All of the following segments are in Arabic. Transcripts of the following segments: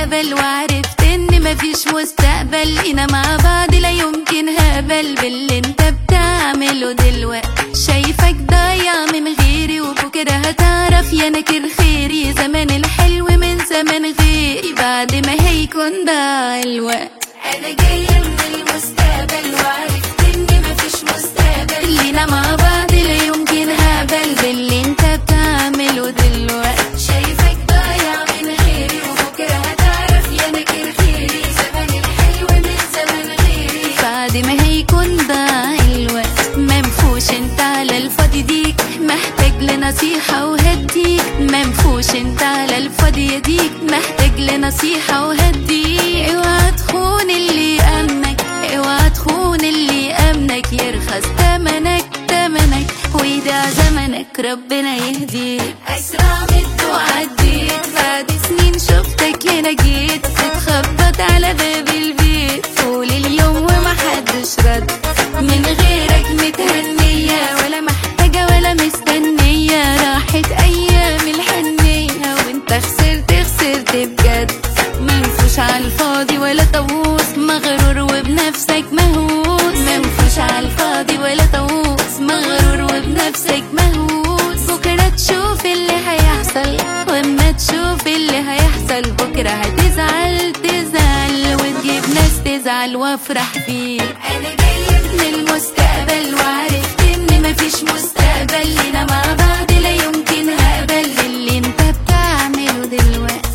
المستقبل وعرفت ان مفيش مستقبل لينا مع بعض، لا يمكن هقبل باللي انت بتعمله دلوقتي. شايفك ضايع من غيري وبكره هتعرف يا نكر خيري، زمان الحلو من زمان غيري بعد ما هيكون ضاع الوقت. انا جاية من المستقبل وعرفت ان مفيش مستقبل لينا مع بعض، لا يمكن هقبل باللي انت بتعمله دلوقتي. شايفك ضايع من غيري وبكره هتعرف يا نكر خيري، زمان الحلو من زمان غيري بعد ما هيكون ضاع الوقت. منفوش انت على الفاضي ديك، محتاج لنصيحة وهديك. منفوش انت على الفاضي ديك، محتاج لنصيحة وهديك. اوعى تخون اللي امنك، اوعى تخون اللي امنك، يرخص تمنك ويضيع زمنك، ربنا يهديك. اسرع مت وعديت بعد سنين شفتك هنا جيت، تتخبط على باب البيت طول اليوم ومحدش رد. من غيرك متهنية ولا محتاجة ولا مستنية، راحت أيام الحنية وانت خسرت بجد. منفوش عالفاضي ولا طاووس، مغرور وبنفسك مهووس. منفوش عالفاضي ولا طاووس، مغرور وبنفسك مهووس. بكرة تشوف اللي هيحصل، واما تشوف اللي هيحصل بكرة هتزعل وتجيب ناس تزعل وافرح فيك. انا جاية من المستقبل وعرفت ان مفيش مستقبل لينا مع بعض، لا يمكن هقبل باللي انت بتعمله دلوقتي.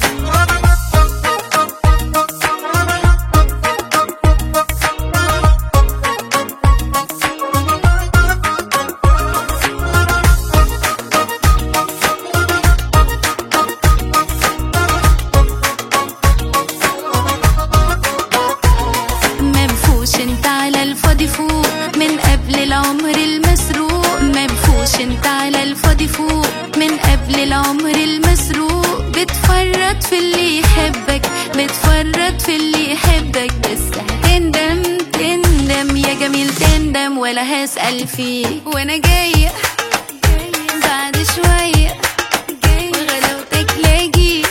منفوش انت على الفاضي فوق من قبل العمر المسروق. منفوش انت على الفاضي فوق من قبل العمر المسروق. بتفرط في اللي يحبك، بتفرط في اللي يحبك، بس هتندم يا جميل تندم ولا هسأل فيك. وانا جاية بعد شوية وغلاوتك لاجي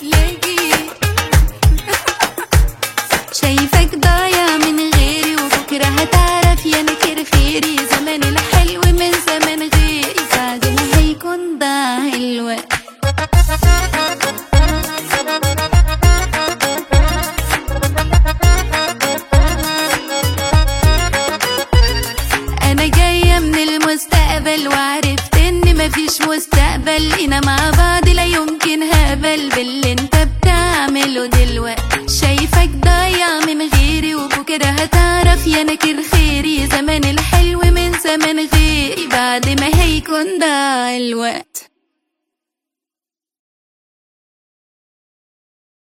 شايفك ضايع من غيري وبكرة هتعرف يا نكر خيري، زمان الحلو من زمان غيري بعد ما هيكون ضاع الوقت. انا جاية من المستقبل وعرفت ان مفيش مستقبل لينا مع بعض، لا يمكن هقبل باللي انت بتعمله دلوقتي. شايفك ضايع من غيري وبكرة هتعرف يا نكر خيري،